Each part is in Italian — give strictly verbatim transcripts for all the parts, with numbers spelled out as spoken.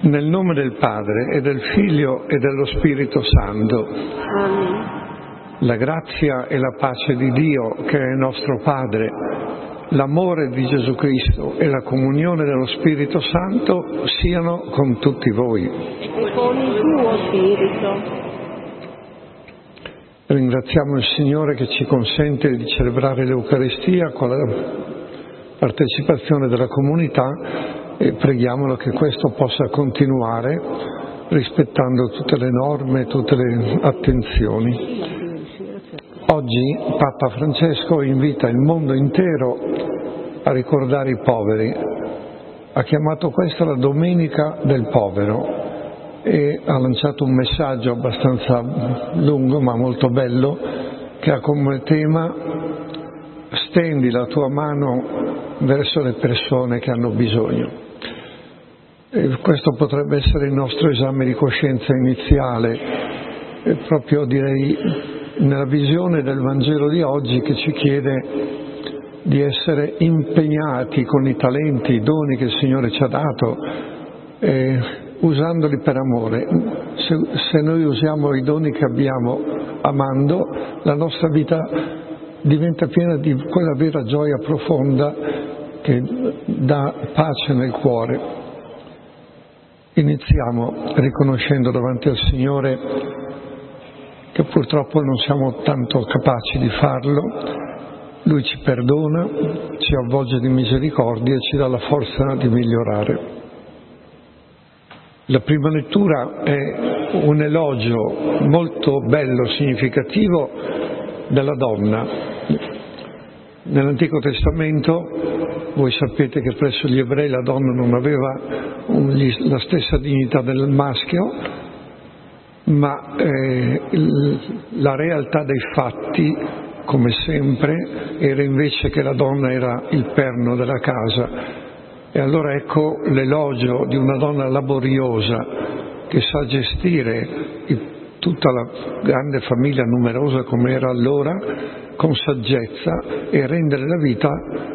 Nel nome del Padre e del Figlio e dello Spirito Santo. Amen. La grazia e la pace di Dio, che è nostro Padre, l'amore di Gesù Cristo e la comunione dello Spirito Santo siano con tutti voi. E con il tuo spirito. Ringraziamo il Signore che ci consente di celebrare l'Eucaristia con la partecipazione della comunità e preghiamolo che questo possa continuare rispettando tutte le norme, tutte le attenzioni. Oggi Papa Francesco invita il mondo intero a ricordare i poveri. Ha chiamato questa la Domenica del Povero e ha lanciato un messaggio abbastanza lungo ma molto bello che ha come tema: stendi la tua mano verso le persone che hanno bisogno. E questo potrebbe essere il nostro esame di coscienza iniziale, e proprio direi nella visione del Vangelo di oggi, che ci chiede di essere impegnati con i talenti, i doni che il Signore ci ha dato, eh, usandoli per amore. Se, se noi usiamo i doni che abbiamo amando, la nostra vita diventa piena di quella vera gioia profonda che dà pace nel cuore. Iniziamo riconoscendo davanti al Signore che purtroppo non siamo tanto capaci di farlo. Lui ci perdona, ci avvolge di misericordia e ci dà la forza di migliorare. La prima lettura è un elogio molto bello, significativo della donna. Nell'Antico Testamento voi sapete che presso gli ebrei la donna non aveva la stessa dignità del maschio, ma eh, la realtà dei fatti, come sempre, era invece che la donna era il perno della casa. E allora ecco l'elogio di una donna laboriosa che sa gestire il, tutta la grande famiglia numerosa come era allora, con saggezza, e rendere la vita,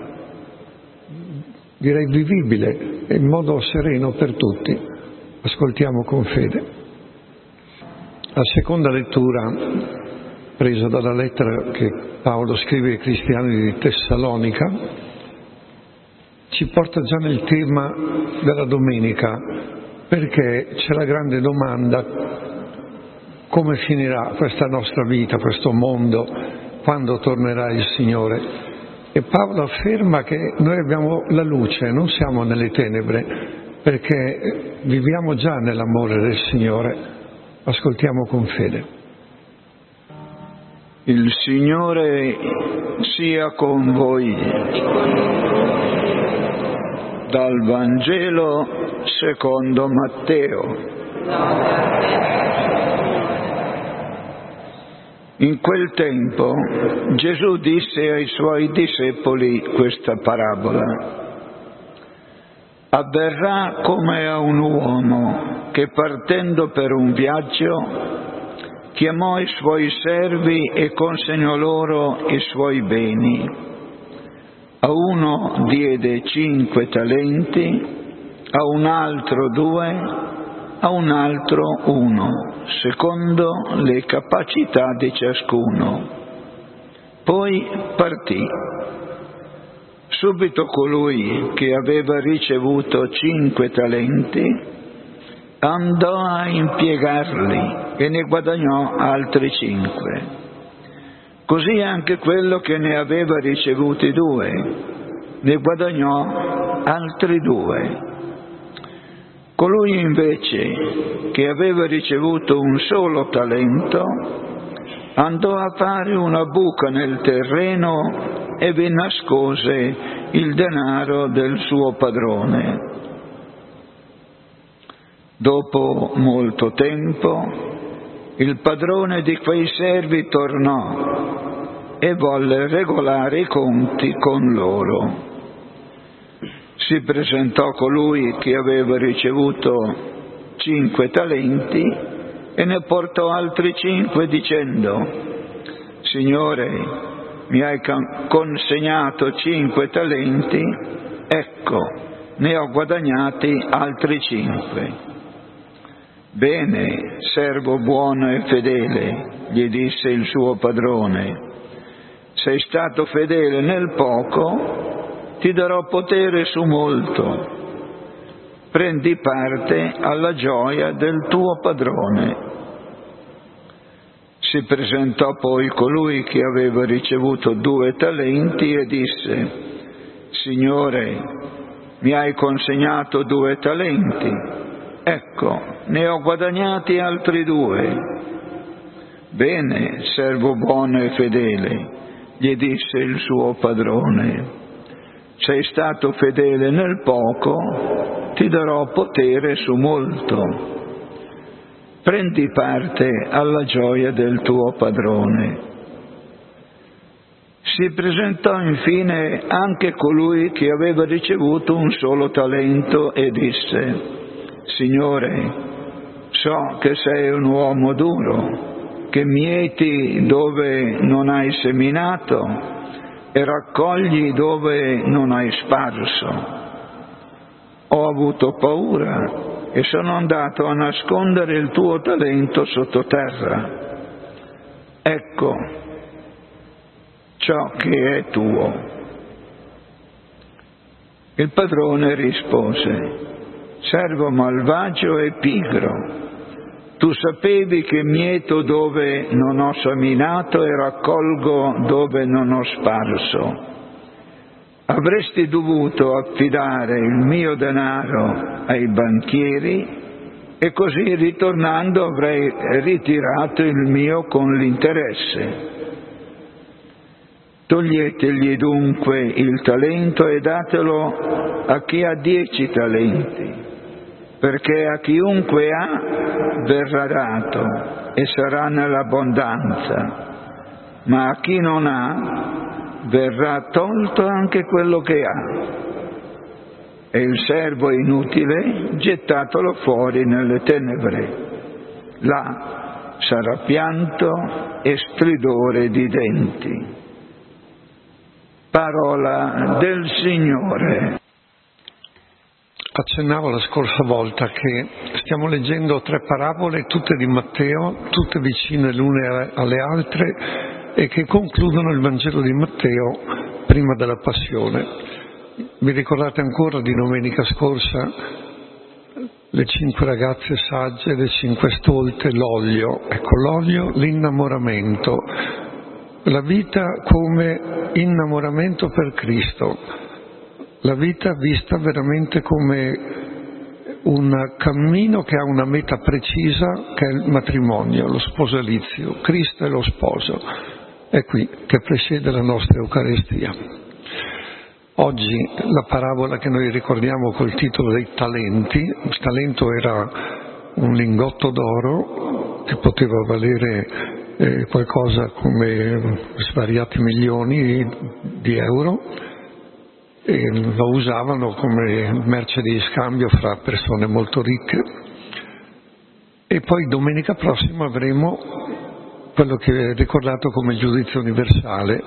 direi, vivibile e in modo sereno per tutti. Ascoltiamo con fede. La seconda lettura, presa dalla lettera che Paolo scrive ai cristiani di Tessalonica, ci porta già nel tema della domenica, perché c'è la grande domanda: come finirà questa nostra vita, questo mondo, quando tornerà il Signore? E Paolo afferma che noi abbiamo la luce, non siamo nelle tenebre, perché viviamo già nell'amore del Signore. Ascoltiamo con fede. Il Signore sia con voi. Dal Vangelo secondo Matteo. In quel tempo Gesù disse ai suoi discepoli questa parabola: avverrà come a un uomo che, partendo per un viaggio, chiamò i suoi servi e consegnò loro i suoi beni. A uno diede cinque talenti, a un altro due, a un altro uno, secondo le capacità di ciascuno. Poi partì. Subito colui che aveva ricevuto cinque talenti andò a impiegarli e ne guadagnò altri cinque. Così anche quello che ne aveva ricevuti due ne guadagnò altri due. Colui invece che aveva ricevuto un solo talento andò a fare una buca nel terreno e vi nascose il denaro del suo padrone. Dopo molto tempo il padrone di quei servi tornò e volle regolare i conti con loro. Si presentò colui che aveva ricevuto cinque talenti e ne portò altri cinque dicendo: Signore, mi hai consegnato cinque talenti, ecco, ne ho guadagnati altri cinque. Bene, servo buono e fedele, gli disse il suo padrone. Sei stato fedele nel poco, ti darò potere su molto. Prendi parte alla gioia del tuo padrone. Si presentò poi colui che aveva ricevuto due talenti e disse: Signore, mi hai consegnato due talenti, ecco, ne ho guadagnati altri due. Bene, servo buono e fedele, gli disse il suo padrone, sei stato fedele nel poco, ti darò potere su molto. Prendi parte alla gioia del tuo padrone. Si presentò infine anche colui che aveva ricevuto un solo talento e disse: Signore, so che sei un uomo duro, che mieti dove non hai seminato e raccogli dove non hai sparso. Ho avuto paura e sono andato a nascondere il tuo talento sottoterra. Ecco ciò che è tuo. Il padrone rispose: servo malvagio e pigro, tu sapevi che mieto dove non ho seminato e raccolgo dove non ho sparso. Avresti dovuto affidare il mio denaro ai banchieri e così ritornando avrei ritirato il mio con l'interesse. Toglietegli dunque il talento e datelo a chi ha dieci talenti, perché a chiunque ha verrà dato e sarà nell'abbondanza, ma a chi non ha verrà tolto anche quello che ha. E il servo inutile gettatelo fuori nelle tenebre. Là sarà pianto e stridore di denti. Parola del Signore. Accennavo la scorsa volta che stiamo leggendo tre parabole, tutte di Matteo, tutte vicine l'une alle altre, e che concludono il Vangelo di Matteo prima della Passione. Vi ricordate ancora di domenica scorsa le cinque ragazze sagge, le cinque stolte, l'olio. Ecco, l'olio, l'innamoramento, la vita come innamoramento per Cristo, la vita vista veramente come un cammino che ha una meta precisa, che è il matrimonio, lo sposalizio. Cristo è lo sposo. È qui che precede la nostra Eucaristia. Oggi la parabola che noi ricordiamo col titolo dei talenti. Il talento era un lingotto d'oro che poteva valere eh, qualcosa come svariati milioni di euro, e lo usavano come merce di scambio fra persone molto ricche. E poi domenica prossima avremo quello che è ricordato come il giudizio universale: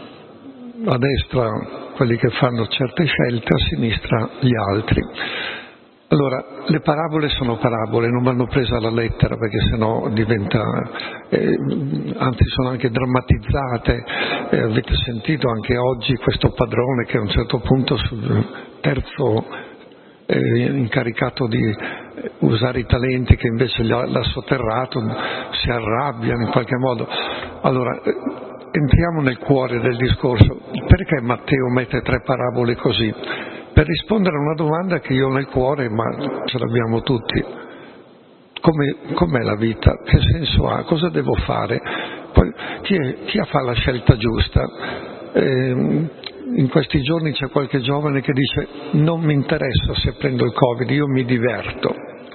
a destra quelli che fanno certe scelte, a sinistra gli altri. Allora, le parabole sono parabole, non vanno prese alla lettera, perché sennò diventa, eh, anzi sono anche drammatizzate. Eh, avete sentito anche oggi questo padrone che a un certo punto sul terzo eh, incaricato di usare i talenti che invece l'ha, l'ha sotterrato, si arrabbiano in qualche modo. Allora, eh, entriamo nel cuore del discorso. Perché Matteo mette tre parabole così? Per rispondere a una domanda che io ho nel cuore, ma ce l'abbiamo tutti. Come, com'è la vita? Che senso ha? Cosa devo fare? Poi chi, è, chi fa la scelta giusta? Eh, in questi giorni c'è qualche giovane che dice: non mi interessa se prendo il Covid, io mi diverto.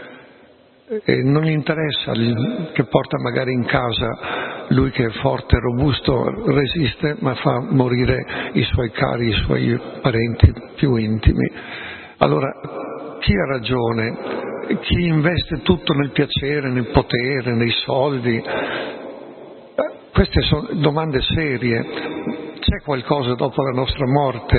E non gli interessa che porta magari in casa lui che è forte, robusto, resiste, ma fa morire i suoi cari, i suoi parenti più intimi. Allora, chi ha ragione? Chi investe tutto nel piacere, nel potere, nei soldi? Queste sono domande serie. C'è qualcosa dopo la nostra morte?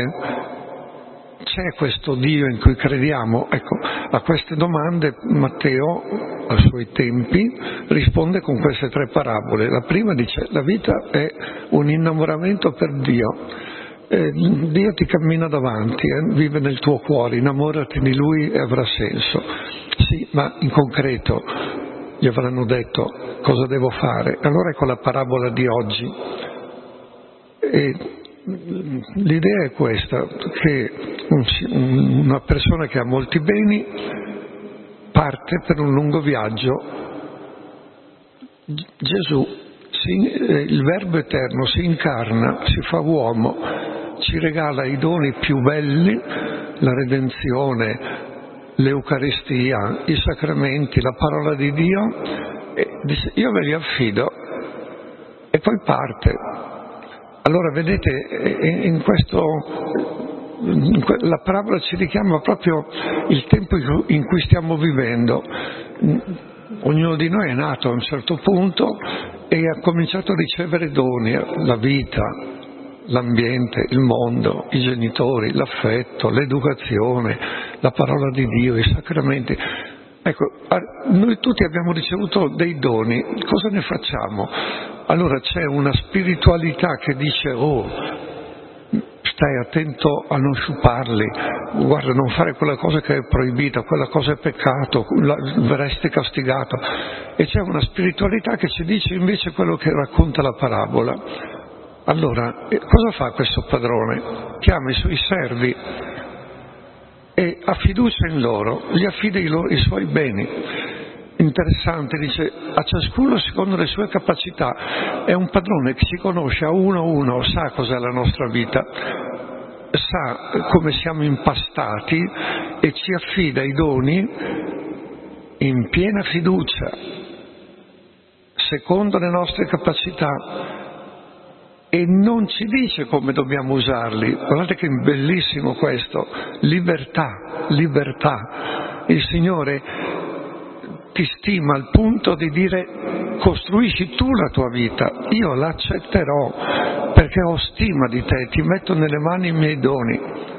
C'è questo Dio in cui crediamo? Ecco, a queste domande Matteo a suoi tempi, risponde con queste tre parabole. La prima dice: la vita è un innamoramento per Dio. Eh, Dio ti cammina davanti, eh, vive nel tuo cuore, innamorati di Lui e avrà senso. Sì, ma in concreto gli avranno detto cosa devo fare. Allora ecco la parabola di oggi. E l'idea è questa, che un, una persona che ha molti beni parte per un lungo viaggio. Gesù, si, eh, il Verbo Eterno, si incarna, si fa uomo, ci regala i doni più belli, la redenzione, l'Eucaristia, i sacramenti, la parola di Dio, e dice: io ve li affido, e poi parte. Allora vedete, in questo, in que, la parabola ci richiama proprio il tempo in cui stiamo vivendo. Ognuno di noi è nato a un certo punto e ha cominciato a ricevere doni, la vita, l'ambiente, il mondo, i genitori, l'affetto, l'educazione, la parola di Dio, i sacramenti. Ecco, noi tutti abbiamo ricevuto dei doni, cosa ne facciamo? Allora c'è una spiritualità che dice: oh, stai attento a non sciuparli, guarda, non fare quella cosa che è proibita, quella cosa è peccato, verresti castigato. E c'è una spiritualità che ci dice invece quello che racconta la parabola. Allora, cosa fa questo padrone? Chiama i suoi servi e ha fiducia in loro, gli affida i, loro, i suoi beni. Interessante, dice: a ciascuno secondo le sue capacità. È un padrone che ci conosce a uno a uno, sa cos'è la nostra vita, sa come siamo impastati e ci affida i doni in piena fiducia, secondo le nostre capacità, e non ci dice come dobbiamo usarli. Guardate che bellissimo questo: libertà, libertà. Il Signore ti stima al punto di dire: costruisci tu la tua vita, io l'accetterò perché ho stima di te, ti metto nelle mani i miei doni.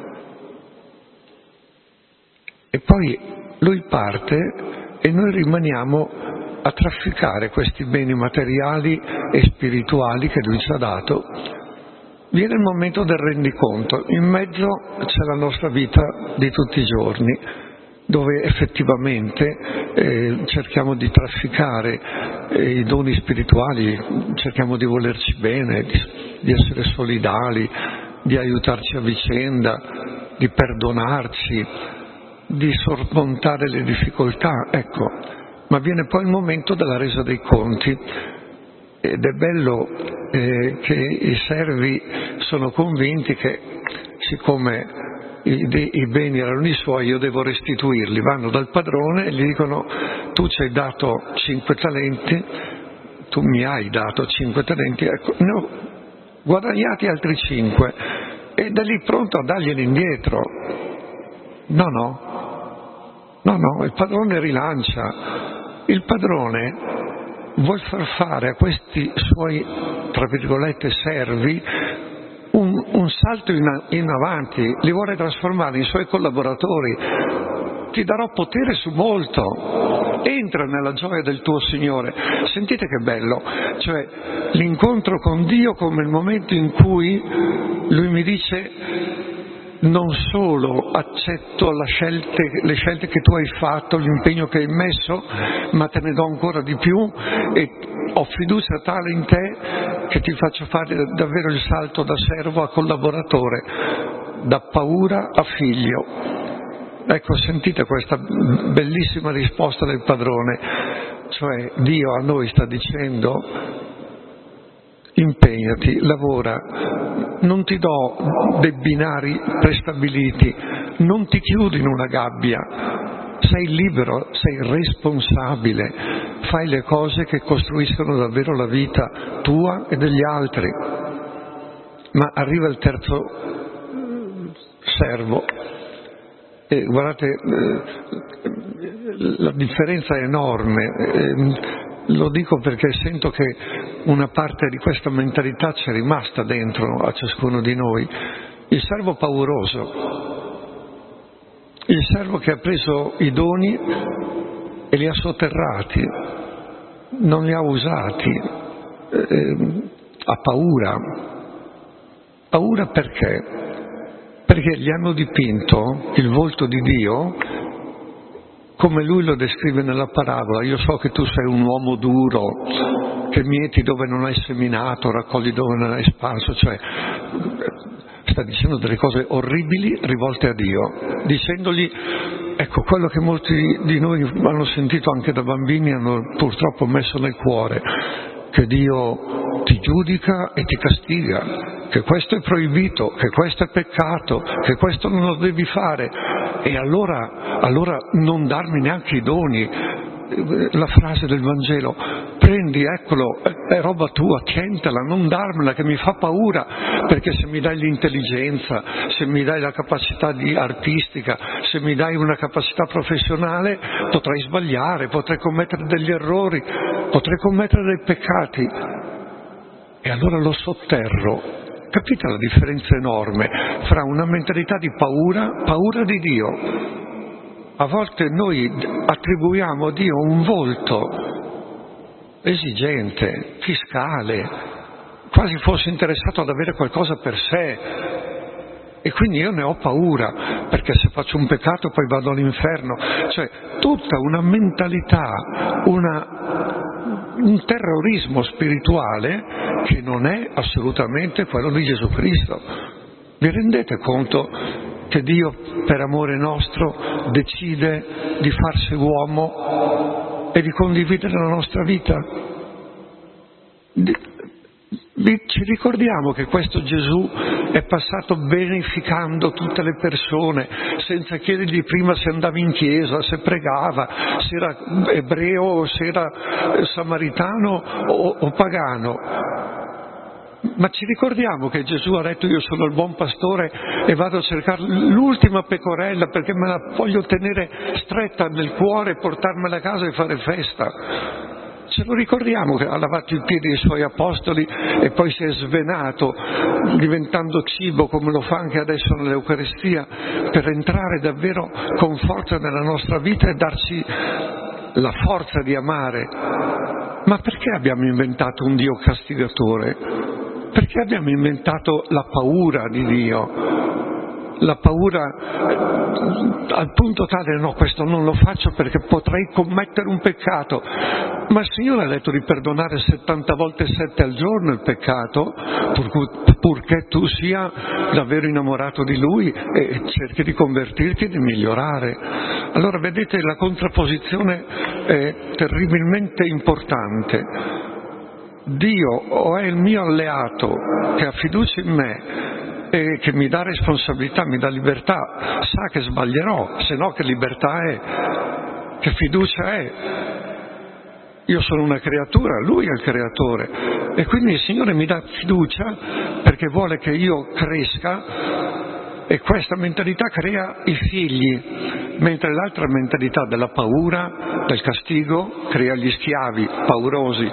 E poi lui parte e noi rimaniamo a trafficare questi beni materiali e spirituali che lui ci ha dato. Viene il momento del rendiconto, in mezzo c'è la nostra vita di tutti i giorni, dove effettivamente eh, cerchiamo di trafficare eh, i doni spirituali, cerchiamo di volerci bene, di, di essere solidali, di aiutarci a vicenda, di perdonarci, di sormontare le difficoltà, ecco. Ma viene poi il momento della resa dei conti, ed è bello eh, che i servi sono convinti che, siccome I, i beni erano i suoi, io devo restituirli. Vanno dal padrone e gli dicono: tu ci hai dato cinque talenti, tu mi hai dato cinque talenti, ecco, ne ho guadagnati altri cinque, e da lì pronto a darglieli indietro. No, no, no, no, il padrone rilancia. Il padrone vuol far fare a questi suoi, tra virgolette, servi Un, un salto in, in avanti, li vuole trasformare in suoi collaboratori. Ti darò potere su molto, entra nella gioia del tuo Signore. Sentite che bello, cioè l'incontro con Dio come il momento in cui Lui mi dice: non solo accetto la scelte, le scelte che tu hai fatto, l'impegno che hai messo, ma te ne do ancora di più e ho fiducia tale in te che ti faccio fare davvero il salto da servo a collaboratore, da paura a figlio. Ecco, sentite questa bellissima risposta del padrone, cioè Dio a noi sta dicendo: impegnati, lavora, non ti do dei binari prestabiliti, non ti chiudi in una gabbia, sei libero, sei responsabile, fai le cose che costruiscono davvero la vita tua e degli altri. Ma arriva il terzo servo e guardate, la differenza è enorme. Lo dico perché sento che una parte di questa mentalità c'è rimasta dentro a ciascuno di noi. Il servo pauroso, il servo che ha preso i doni e li ha sotterrati, non li ha usati, eh, ha paura. Paura perché? Perché gli hanno dipinto il volto di Dio come lui lo descrive nella parabola. Io so che tu sei un uomo duro, che mieti dove non hai seminato, raccogli dove non hai sparso, cioè sta dicendo delle cose orribili rivolte a Dio, dicendogli, ecco, quello che molti di noi hanno sentito anche da bambini, hanno purtroppo messo nel cuore, che Dio ti giudica e ti castiga, che questo è proibito, che questo è peccato, che questo non lo devi fare, e allora, allora non darmi neanche i doni. La frase del Vangelo, prendi, eccolo, è roba tua, tientala, non darmela, che mi fa paura, perché se mi dai l'intelligenza, se mi dai la capacità di artistica, se mi dai una capacità professionale, potrei sbagliare, potrei commettere degli errori, potrei commettere dei peccati, e allora lo sotterro. Capite la differenza enorme fra una mentalità di paura, paura di Dio? A volte noi attribuiamo a Dio un volto esigente, fiscale, quasi fosse interessato ad avere qualcosa per sé, e quindi io ne ho paura, perché se faccio un peccato poi vado all'inferno. Cioè tutta una mentalità, una, un terrorismo spirituale che non è assolutamente quello di Gesù Cristo. Vi rendete conto che Dio, per amore nostro, decide di farsi uomo e di condividere la nostra vita? Ci ricordiamo che questo Gesù è passato beneficando tutte le persone, senza chiedergli prima se andava in chiesa, se pregava, se era ebreo, se era samaritano o, o pagano. Ma ci ricordiamo che Gesù ha detto: io sono il buon pastore e vado a cercare l'ultima pecorella perché me la voglio tenere stretta nel cuore e portarmela a casa e fare festa. Ce lo ricordiamo che ha lavato i piedi ai suoi apostoli e poi si è svenato diventando cibo, come lo fa anche adesso nell'Eucaristia, per entrare davvero con forza nella nostra vita e darci la forza di amare. Ma perché abbiamo inventato un Dio castigatore? Perché abbiamo inventato la paura di Dio? La paura al punto tale: no, questo non lo faccio perché potrei commettere un peccato. Ma il Signore ha detto di perdonare settanta volte sette al giorno il peccato, pur, purché tu sia davvero innamorato di Lui e cerchi di convertirti e di migliorare. Allora vedete, la contrapposizione è terribilmente importante. Dio o è il mio alleato che ha fiducia in me e che mi dà responsabilità, mi dà libertà, sa che sbaglierò, se no che libertà è, che fiducia è. Io sono una creatura, Lui è il creatore, e quindi il Signore mi dà fiducia perché vuole che io cresca, e questa mentalità crea i figli, mentre l'altra mentalità della paura, del castigo, crea gli schiavi paurosi.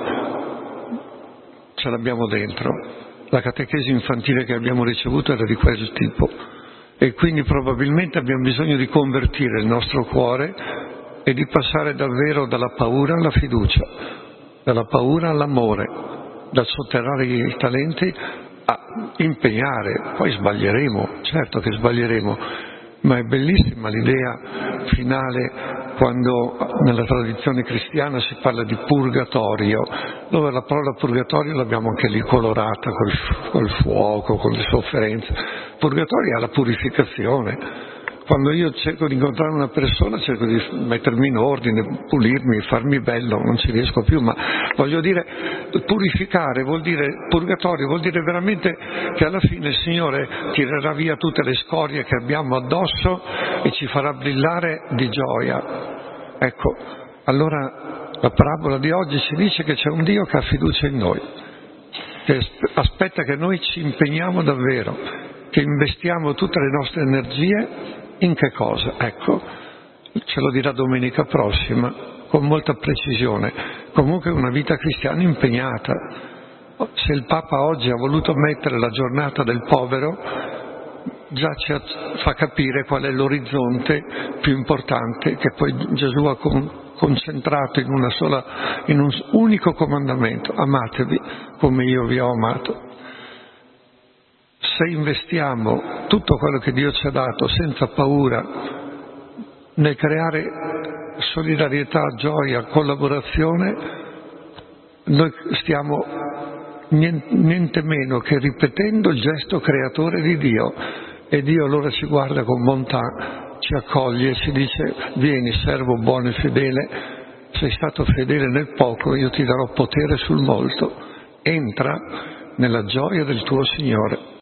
Ce l'abbiamo dentro. La catechesi infantile che abbiamo ricevuto era di quel tipo, e quindi probabilmente abbiamo bisogno di convertire il nostro cuore e di passare davvero dalla paura alla fiducia, dalla paura all'amore, dal sotterrare i talenti a impegnare. Poi sbaglieremo, certo che sbaglieremo, ma è bellissima l'idea finale quando nella tradizione cristiana si parla di purgatorio, dove la parola purgatorio l'abbiamo anche lì colorata col, col fuoco, con le sofferenze. Purgatorio è la purificazione. Quando io cerco di incontrare una persona cerco di mettermi in ordine, pulirmi, farmi bello, non ci riesco più, ma voglio dire, purificare vuol dire, purgatorio vuol dire veramente che alla fine il Signore tirerà via tutte le scorie che abbiamo addosso e ci farà brillare di gioia. Ecco, allora la parabola di oggi ci dice che c'è un Dio che ha fiducia in noi, che aspetta che noi ci impegniamo davvero, che investiamo tutte le nostre energie. In che cosa? Ecco, ce lo dirà domenica prossima con molta precisione. Comunque una vita cristiana impegnata. Se il Papa oggi ha voluto mettere la giornata del povero, già ci fa capire qual è l'orizzonte più importante che poi Gesù ha concentrato in una sola, in un unico comandamento: amatevi come io vi ho amato. Se investiamo tutto quello che Dio ci ha dato senza paura nel creare solidarietà, gioia, collaborazione, noi stiamo niente meno che ripetendo il gesto creatore di Dio, e Dio allora ci guarda con bontà, ci accoglie e ci dice: vieni servo buono e fedele, sei stato fedele nel poco, io ti darò potere sul molto, entra nella gioia del tuo Signore.